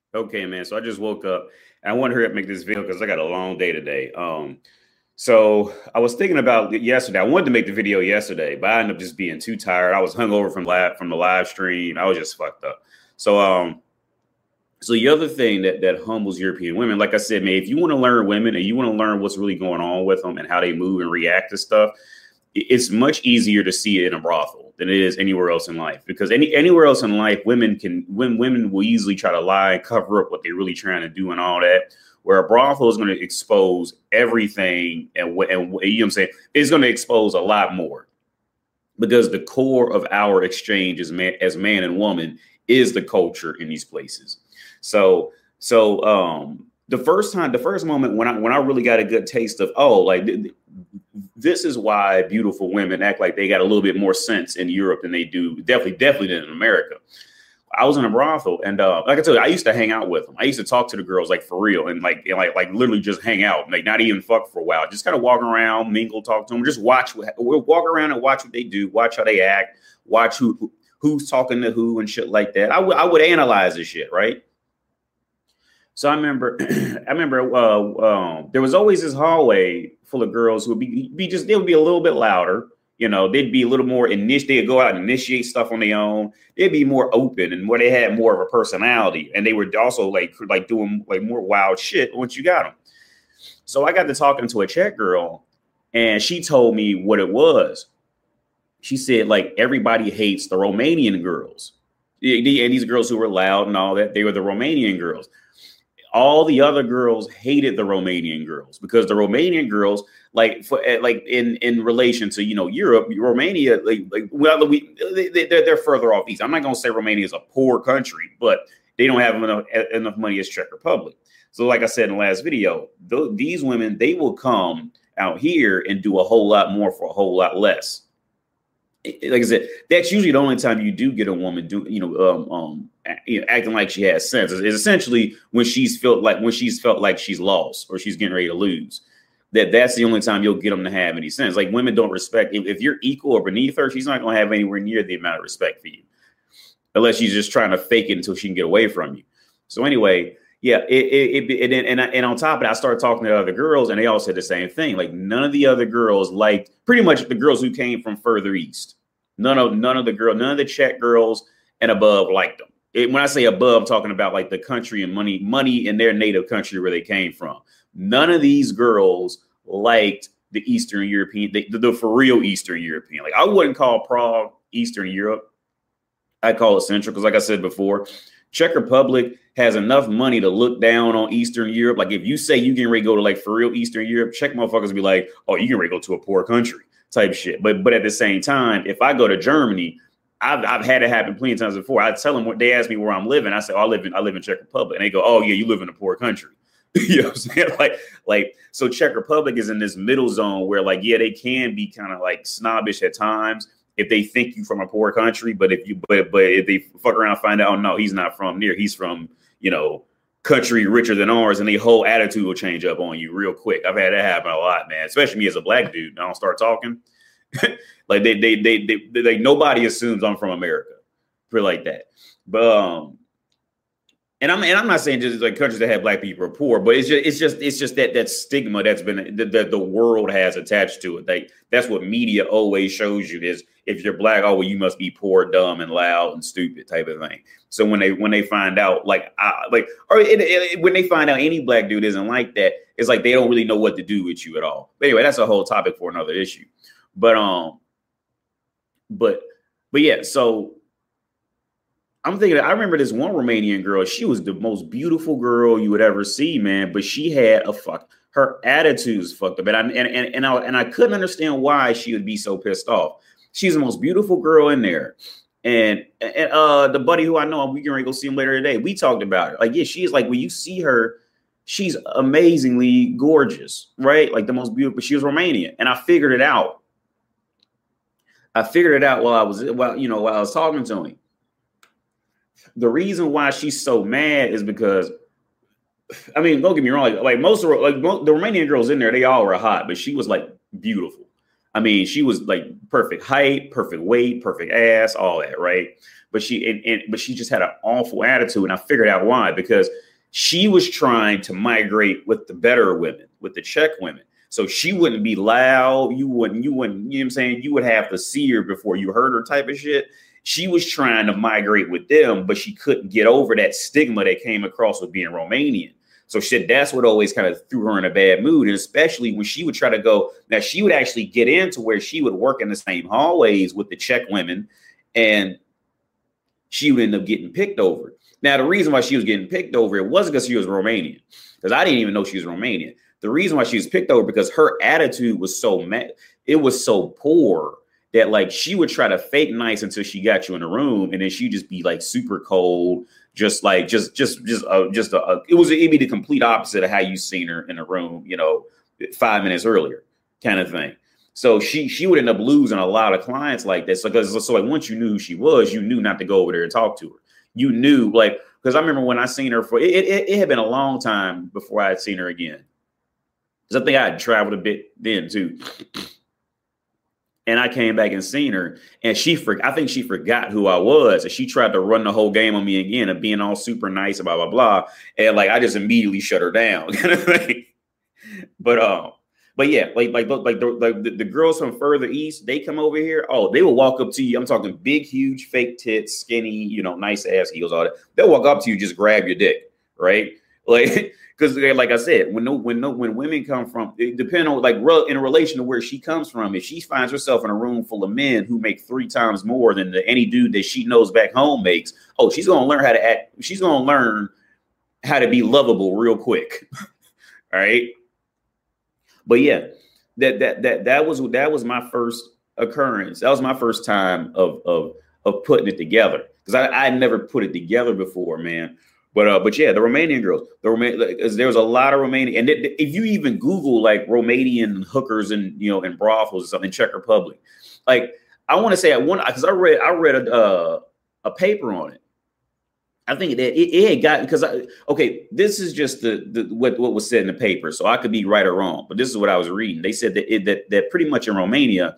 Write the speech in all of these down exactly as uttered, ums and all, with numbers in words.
Okay, man. So I just woke up and I want to hurry up and make this video because I got a long day today. Um, so I was thinking about it yesterday. I wanted to make the video yesterday, but I ended up just being too tired. I was hungover from live from the live stream. I was just fucked up. So um, so the other thing that that humbles European women, like I said, man, if you want to learn women and you want to learn what's really going on with them and how they move and react to stuff, it's much easier to see it in a brothel than it is anywhere else in life, because any anywhere else in life, women can when women will easily try to lie and cover up what they're really trying to do and all that. Where a brothel is going to expose everything, and what and you know what I'm saying, it's going to expose a lot more, because the core of our exchange as man as man and woman is the culture in these places. So so um the first time, the first moment when I when I really got a good taste of, oh, like th- this is why beautiful women act like they got a little bit more sense in Europe than they do, definitely, definitely than in America. I was in a brothel, and uh, like I told you, I used to hang out with them. I used to talk to the girls like for real, and like and like like literally just hang out, like not even fuck for a while, just kind of walk around, mingle, talk to them, just watch. We'll walk around and watch what they do, watch how they act, watch who who's talking to who and shit like that. I would I would analyze this shit, right? So I remember, I remember uh, um, there was always this hallway full of girls who would be, be just, they would be a little bit louder. You know, they'd be a little more initiate. They'd go out and initiate stuff on their own. They'd be more open and more, they had more of a personality. And they were also like, like doing like more wild shit once you got them. So I got to talking to a Czech girl, and she told me what it was. She said, like, everybody hates the Romanian girls. And these girls who were loud and all that, they were the Romanian girls. All the other girls hated the Romanian girls, because the Romanian girls, like, for like in, in relation to, you know, Europe, Romania, like, like well, we they, they're, they're further off east. I'm not going to say Romania is a poor country, but they don't have enough enough money as Czech Republic. So, like I said in the last video, th- these women, they will come out here and do a whole lot more for a whole lot less. Like I said, that's usually the only time you do get a woman do, you know, um, um, you know, acting like she has sense. Is essentially when she's felt like when she's felt like she's lost or she's getting ready to lose. That that's the only time you'll get them to have any sense. Like, women don't respect, if, if you're equal or beneath her, she's not going to have anywhere near the amount of respect for you, unless she's just trying to fake it until she can get away from you. So anyway, yeah, it, it, it, it and and on top of it, I started talking to other girls, and they all said the same thing. Like, none of the other girls liked, pretty much the girls who came from further east. None of none of the girls, none of the Czech girls and above liked them. It, when I say above, I'm talking about like the country and money, money in their native country where they came from. None of these girls liked the Eastern European, the, the, the for real Eastern European. Like, I wouldn't call Prague Eastern Europe. I call it Central, because like I said before, Czech Republic has enough money to look down on Eastern Europe. Like, if you say you can ready to go to like for real Eastern Europe, Czech motherfuckers be like, oh, you can ready to go to a poor country type shit. But but at the same time, if I go to Germany, I've I've had it happen plenty of times before. I tell them what they ask me where I'm living. I say, oh, I live in I live in Czech Republic, and they go, oh yeah, you live in a poor country. You know what I'm saying? Like like so Czech Republic is in this middle zone where, like, yeah, they can be kind of like snobbish at times if they think you from a poor country, but if you but but if they fuck around and find out, oh no, he's not from near, he's from, you know, country richer than ours, and the whole attitude will change up on you real quick. I've had that happen a lot, man. Especially me as a black dude. I don't start talking like they they, they they they they nobody assumes I'm from America, for like that. But um, and I'm and I'm not saying just like countries that have black people are poor, but it's just it's just it's just that that stigma that's been that the, the world has attached to it. Like, that's what media always shows you, is if you're black, oh well, you must be poor, dumb, and loud and stupid type of thing. So when they when they find out, like uh, like or it, it, when they find out any black dude isn't like that, it's like they don't really know what to do with you at all. But anyway, that's a whole topic for another issue. But um, but but yeah, so I'm thinking, I remember this one Romanian girl. She was the most beautiful girl you would ever see, man. But she had a fuck. Her attitude's fucked up, and I and and and I, and I couldn't understand why she would be so pissed off. She's the most beautiful girl in there, and and uh, the buddy who I know, we can go see him later today. We talked about it. Like, yeah, she's like, when you see her, she's amazingly gorgeous, right? Like, the most beautiful. She was Romanian, and I figured it out. I figured it out while I was, well, you know, while I was talking to him. The reason why she's so mad is because, I mean, don't get me wrong, like, like most of like most, the Romanian girls in there, they all were hot, but she was like beautiful. I mean, she was like perfect height, perfect weight, perfect ass, all that, right? but she and, and but she just had an awful attitude, and I figured out why, because she was trying to migrate with the better women, with the Czech women. So she wouldn't be loud. You wouldn't, you wouldn't, you know what I'm saying? You would have to see her before you heard her type of shit. She was trying to migrate with them, but she couldn't get over that stigma that came across with being Romanian. So shit, that's what always kind of threw her in a bad mood. And especially when she would try to go, now she would actually get into where she would work in the same hallways with the Czech women, and she would end up getting picked over. Now, the reason why she was getting picked over, it wasn't because she was Romanian, because I didn't even know she was Romanian. The reason why she was picked over because her attitude was so mad, it was so poor that like she would try to fake nice until she got you in the room, and then she'd just be like super cold, just like just just just uh, just a, a, it was it'd be the complete opposite of how you seen her in the room, you know, five minutes earlier, kind of thing. So she she would end up losing a lot of clients like this. So because so like once you knew who she was, you knew not to go over there and talk to her. You knew, like, because I remember when I seen her for it, it, it had been a long time before I had seen her again. Because I think I had traveled a bit then too. And I came back and seen her, and she for, I think she forgot who I was, and she tried to run the whole game on me again of being all super nice, blah blah blah, and like I just immediately shut her down, kind of thing. But um, but yeah, like like like the, like the, the girls from further east, they come over here. Oh, they will walk up to you. I'm talking big, huge, fake tits, skinny, you know, nice ass heels, all that. They'll walk up to you, just grab your dick, right? Like. Because, like I said, when no, when no, when women come from, it depends on like in a relation to where she comes from. If she finds herself in a room full of men who make three times more than the, any dude that she knows back home makes, oh, she's gonna learn how to act. She's gonna learn how to be lovable real quick. All right. But yeah, that that that that was that was my first occurrence. That was my first time of of of putting it together, because I I had never put it together before, man. But uh, but yeah, the Romanian girls, the Roman, like, there was a lot of Romanian, and th- if you even Google like Romanian hookers and you know in brothels or something in Czech Republic, like I want to say I want because I read I read a uh, a paper on it. I think that it, it had got because I okay, this is just the, the what what was said in the paper, so I could be right or wrong, but this is what I was reading. They said that it, that that pretty much in Romania.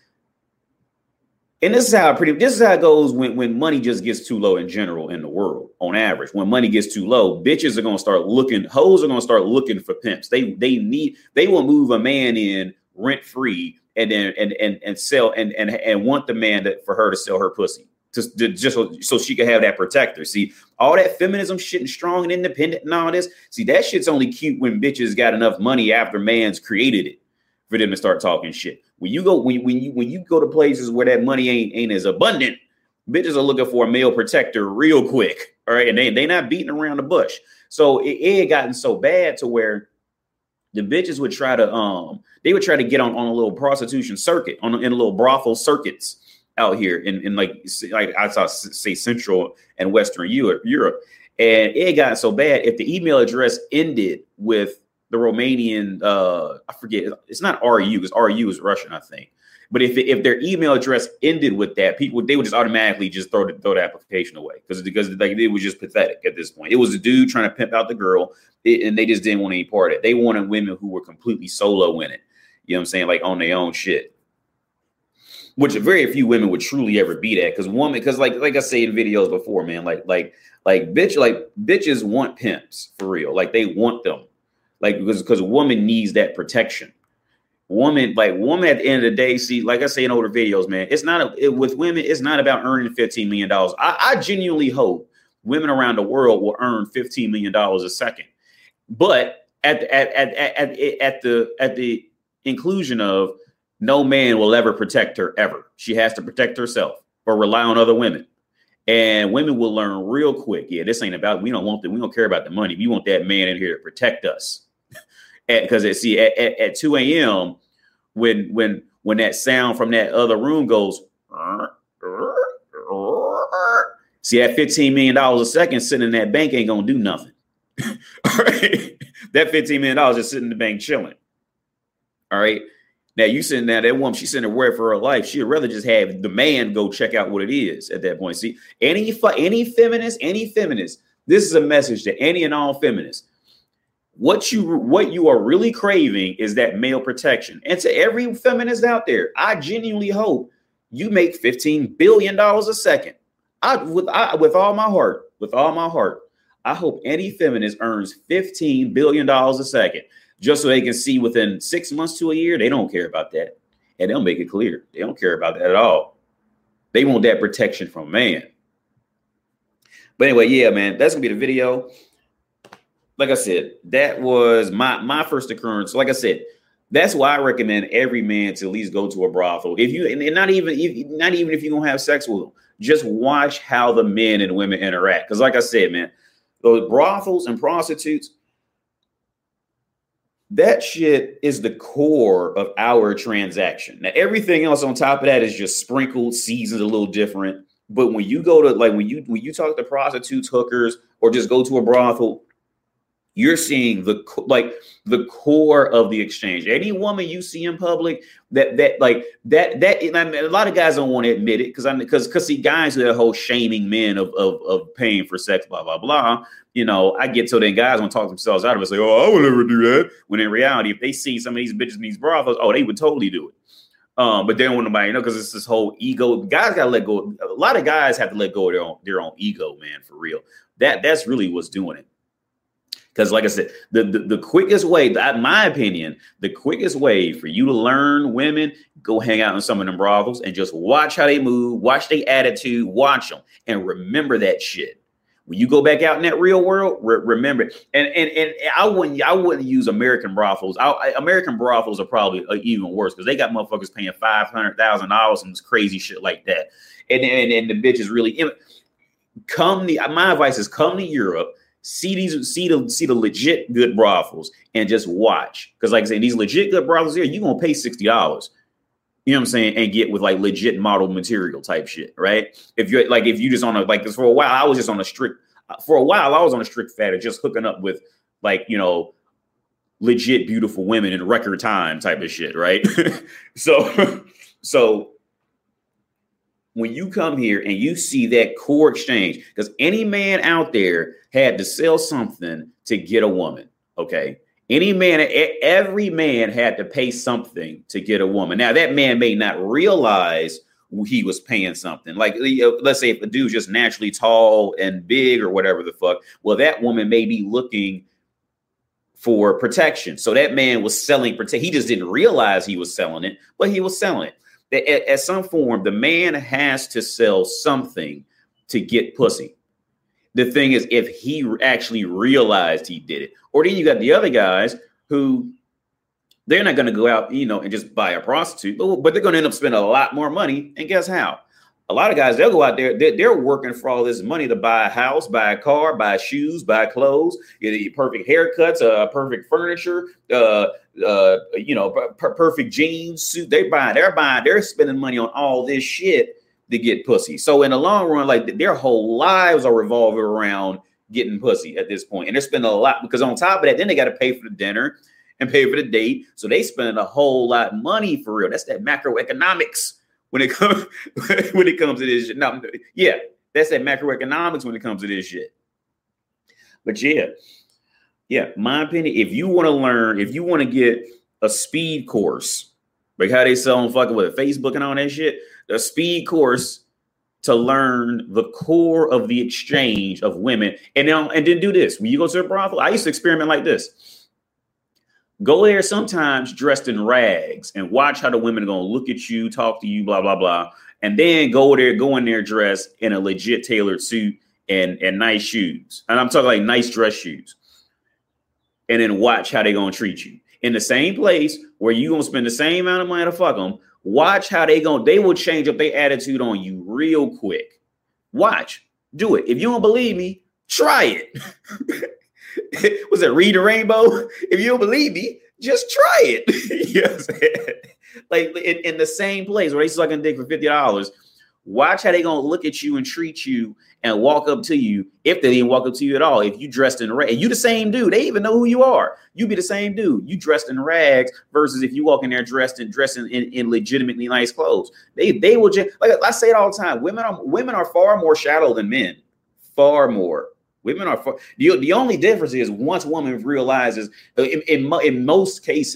And this is how pretty this is how it goes when, when money just gets too low in general in the world on average. When money gets too low, bitches are gonna start looking, hoes are gonna start looking for pimps. They they need they will move a man in rent free and then and and and sell and and and want the man that for her to sell her pussy to, to just so, so she can have that protector. See, all that feminism shit and strong and independent and all this. See, that shit's only cute when bitches got enough money after man's created it for them to start talking shit. When you go, when, when you when you go to places where that money ain't ain't as abundant, bitches are looking for a male protector real quick. All right, and they they not beating around the bush. So it, it had gotten so bad to where the bitches would try to um they would try to get on, on a little prostitution circuit on in a little brothel circuits out here in, in like like I saw say Central and Western Europe Europe, and it had gotten so bad if the email address ended with the Romanian, uh, I forget, it's not R U, because R U is Russian, I think. But if if their email address ended with that, people they would just automatically just throw the, throw the application away because because like it was just pathetic at this point. It was a dude trying to pimp out the girl, it, and they just didn't want any part of it. They wanted women who were completely solo in it. You know what I'm saying? Like on their own shit. Which very few women would truly ever be that, because woman, because like like I say in videos before, man, like like like bitch, like bitches want pimps for real. Like they want them. Like, because because a woman needs that protection. Woman, like woman at the end of the day, see, like I say in older videos, man, it's not a, it, with women, it's not about earning fifteen million dollars. I, I genuinely hope women around the world will earn fifteen million dollars a second. But at the, at, at, at, at, at the at the inclusion of no man will ever protect her ever. She has to protect herself or rely on other women. And women will learn real quick. Yeah, this ain't about, we don't want that. We don't care about the money. We want that man in here to protect us. Because at see at, at, at two a.m. when when when that sound from that other room goes, see that fifteen million dollars a second sitting in that bank ain't gonna do nothing. All right. That fifteen million dollars just sitting in the bank chilling. All right. Now you sitting there, that woman, she's sitting there worried for her life. She'd rather just have the man go check out what it is at that point. See, any any feminist, any feminist, this is a message to any and all feminists. What you what you are really craving is that male protection. And to every feminist out there, I genuinely hope you make fifteen billion dollars a second. I with I, with all my heart, with all my heart, I hope any feminist earns fifteen billion dollars a second just so they can see within six months to a year. They don't care about that. And they'll make it clear. They don't care about that at all. They want that protection from man. But anyway, yeah, man, that's going to be the video. Like I said, that was my, my first occurrence. Like I said, that's why I recommend every man to at least go to a brothel. If you, and not even, if, not even if you're going to have sex with them, just watch how the men and women interact. Because like I said, man, those brothels and prostitutes, that shit is the core of our transaction. Now, everything else on top of that is just sprinkled, seasoned a little different. But when you go to, like, when you when you talk to prostitutes, hookers, or just go to a brothel, you're seeing the like the core of the exchange. Any woman you see in public that that like that that and I mean, a lot of guys don't want to admit it because I'm because because see guys who are whole shaming men of, of of paying for sex, blah blah blah. You know, I get so then guys want to talk themselves out of it, say, "Oh, I would never do that." When in reality, if they see some of these bitches in these brothels, oh, they would totally do it. Um, but they don't want nobody, you know, because it's this whole ego. Guys gotta let go. A lot of guys have to let go of their own their own ego, man, for real. That that's really what's doing it. Because like I said, the, the, the quickest way, in my opinion, the quickest way for you to learn women, go hang out in some of them brothels and just watch how they move, watch their attitude, watch them, and remember that shit. When you go back out in that real world, re- remember it. And, and and I wouldn't I wouldn't use American brothels. I, American brothels are probably even worse because they got motherfuckers paying five hundred thousand dollars and crazy shit like that. And, and and the bitches really come. The, my advice is come to Europe. See these, see the, see the legit good brothels and just watch. Because like I said, these legit good brothels here, you're going to pay sixty dollars. You know what I'm saying? And get with like legit model material type shit, right? If you're like, if you just on a, like, cause for a while, I was just on a strict, for a while, I was on a strict fad of just hooking up with like, you know, legit beautiful women in record time type of shit, right? so, so when you come here and you see that core exchange, because any man out there had to sell something to get a woman, okay? Any man, every man had to pay something to get a woman. Now, that man may not realize he was paying something. Like, let's say if a dude's just naturally tall and big or whatever the fuck, well, that woman may be looking for protection. So that man was selling protection. He just didn't realize he was selling it, but he was selling it. At, at some form, the man has to sell something to get pussy. The thing is, if he actually realized he did it, or then you got the other guys who they're not going to go out, you know, and just buy a prostitute, but, but they're going to end up spending a lot more money. And guess how? A lot of guys, they'll go out there, they're, they're working for all this money to buy a house, buy a car, buy shoes, buy clothes, get perfect haircuts, uh, perfect furniture, uh, uh, you know, per- perfect jeans, suit. They buy, they're buying, they're spending money on all this shit to get pussy. So in the long run, like their whole lives are revolving around getting pussy at this point. And they're spending a lot because on top of that, then they got to pay for the dinner and pay for the date. So they spending a whole lot of money for real. That's that macroeconomics when it comes when it comes to this shit. No, yeah, that's that macroeconomics when it comes to this shit. But yeah, yeah, my opinion, if you want to learn, if you want to get a speed course, like how they sell on fucking with Facebook and all that shit, a speed course to learn the core of the exchange of women. And then, and then do this. When you go to a brothel, I used to experiment like this. Go there sometimes dressed in rags and watch how the women are going to look at you, talk to you, blah, blah, blah. And then go there, go in there dressed in a legit tailored suit and, and nice shoes. And I'm talking like nice dress shoes. And then watch how they're going to treat you. In the same place where you're going to spend the same amount of money to fuck them, watch how they going, they will change up their attitude on you real quick. Watch, do it. If you don't believe me, try it. Was it Read the Rainbow? If you don't believe me, just try it. You know what I'm saying? Like in, in the same place where they sucking dick for fifty dollars, watch how they going to look at you and treat you and walk up to you. If they didn't walk up to you at all, if you dressed in rags, and you the same dude, they even know who you are. You be the same dude. You dressed in rags versus if you walk in there dressed in dressing in, in legitimately nice clothes. They they will just, like I say it all the time. Women are women are far more shallow than men. Far more. Women are far, the, the only difference is once woman realizes in, in, in most cases,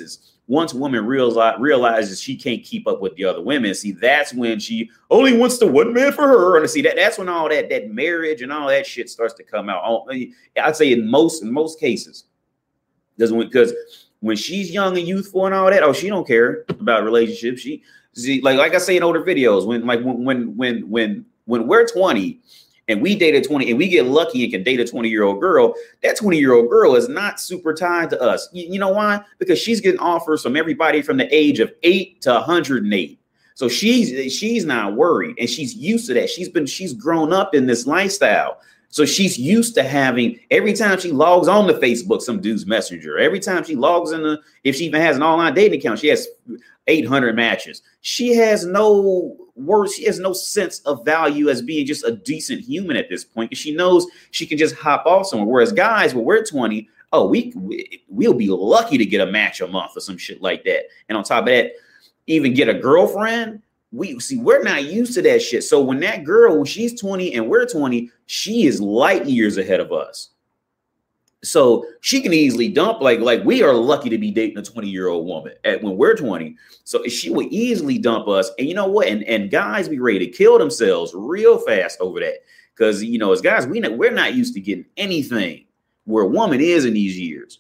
once a woman realize, realizes she can't keep up with the other women, see, that's when she only wants the one man for her. And see that that's when all that that marriage and all that shit starts to come out. I'd say in most in most cases, doesn't because when she's young and youthful and all that, oh, she don't care about relationships. She see like like I say in older videos, when like when when when when when we're twenty. And we date a twenty and we get lucky and can date a twenty year old girl, that twenty year old girl is not super tied to us. You, you know why? Because she's getting offers from everybody from the age of eight to one hundred eight. So she's she's not worried and she's used to that. She's been she's grown up in this lifestyle. So she's used to having every time she logs on to Facebook, some dude's messenger. Every time she logs in, the, if she even has an online dating account, she has eight hundred matches. She has no words. She has no sense of value as being just a decent human at this point, because she knows she can just hop off somewhere. Whereas guys, when we're twenty, oh, we, we we'll be lucky to get a match a month or some shit like that. And on top of that, even get a girlfriend. We see we're not used to that shit. So when that girl, when she's twenty and we're twenty, she is light years ahead of us. So she can easily dump, like, like we are lucky to be dating a twenty year old woman at when we're twenty. So she would easily dump us. And you know what? And, and guys be ready to kill themselves real fast over that. Because, you know, as guys, we we're not used to getting anything where a woman is in these years.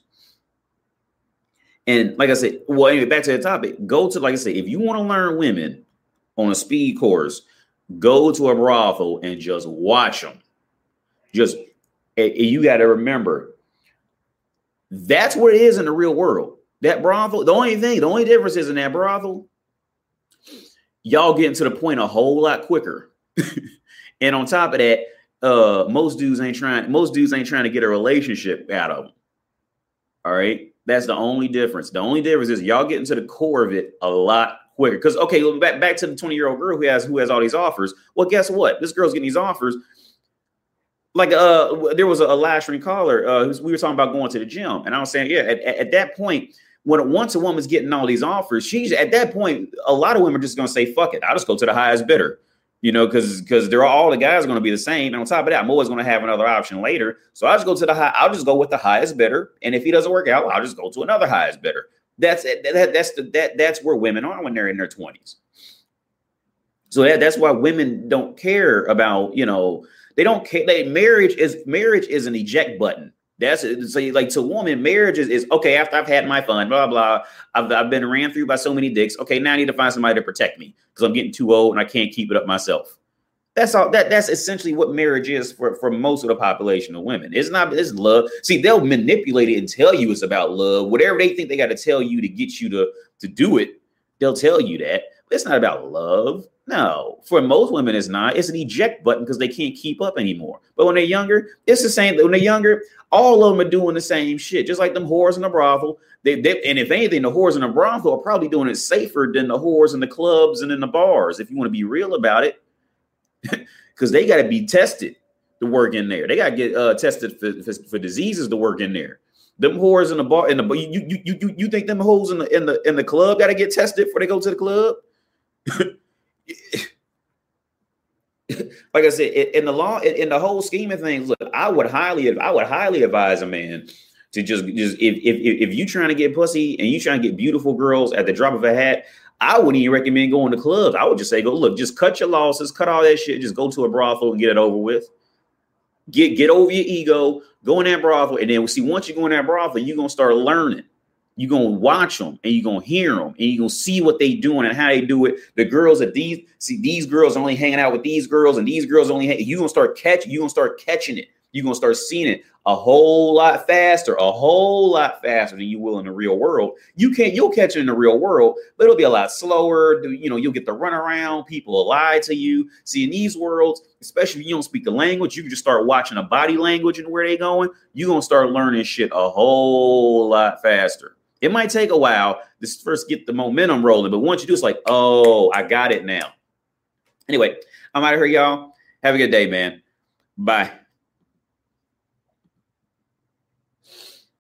And like I said, well, anyway, back to the topic, go to, like I said, if you want to learn women on a speed course, go to a brothel and just watch them. Just, and you got to remember, that's what it is in the real world. That brothel, the only thing, the only difference is in that brothel, y'all getting to the point a whole lot quicker. And on top of that, uh, most dudes ain't trying, most dudes ain't trying to get a relationship out of them. All right. That's the only difference. The only difference is y'all getting to the core of it a lot quicker. Because, okay, well, back, back to the twenty year old girl who has who has all these offers. Well, guess what? This girl's getting these offers. Like uh, there was a, a live stream caller. Uh, we were talking about going to the gym. And I was saying, yeah, at, at that point, when once a woman's getting all these offers, she's at that point, a lot of women are just going to say, fuck it. I'll just go to the highest bidder. You know, because because they're all the guys are going to be the same. And on top of that, I'm always going to have another option later. So I'll just go to the high. I'll just go with the highest bidder. And if he doesn't work out, I'll just go to another highest bidder. That's it. That, that's the that that's where women are when they're in their twenties. So that, that's why women don't care about, you know, they don't care. They, marriage is marriage is an eject button. That's it. So like to a woman, marriage is, is okay. After I've had my fun, blah, blah, I've, I've been ran through by so many dicks. Okay, now I need to find somebody to protect me because I'm getting too old and I can't keep it up myself. That's all. That that's essentially what marriage is for, for most of the population of women. It's not. It's love. See, they'll manipulate it and tell you it's about love. Whatever they think they got to tell you to get you to to do it, they'll tell you that. But it's not about love. No, for most women, it's not. It's an eject button because they can't keep up anymore. But when they're younger, it's the same. When they're younger, all of them are doing the same shit, just like them whores in the brothel. They, they, and if anything, the whores in the brothel are probably doing it safer than the whores in the clubs and in the bars, if you want to be real about it, because they got to be tested to work in there. They got to get uh, tested for, for, for diseases to work in there. Them whores in the bar, in the you you you you you think them hoes in the in the in the club got to get tested before they go to the club? Like I said, in the law, in the whole scheme of things, look, I would highly, I would highly advise a man to just, just if if if you trying to get pussy and you trying to get beautiful girls at the drop of a hat, I wouldn't even recommend going to clubs. I would just say, go look, just cut your losses, cut all that shit, just go to a brothel and get it over with. Get get over your ego, go in that brothel, and then see once you go in that brothel, you're gonna start learning. You're going to watch them and you're going to hear them and you're going to see what they doing and how they do it. The girls that these, see, these girls are only hanging out with these girls and these girls only, you're going to start catching, you're going to start catching it. You're going to start seeing it a whole lot faster, a whole lot faster than you will in the real world. You can't, you'll catch it in the real world, but it'll be a lot slower. You know, you'll get the run around. People will lie to you. See, in these worlds, especially if you don't speak the language, you can just start watching a body language and where they going. You're going to start learning shit a whole lot faster. It might take a while to first get the momentum rolling, but once you do, it's like, oh, I got it now. Anyway, I'm out of here, y'all. Have a good day, man. Bye.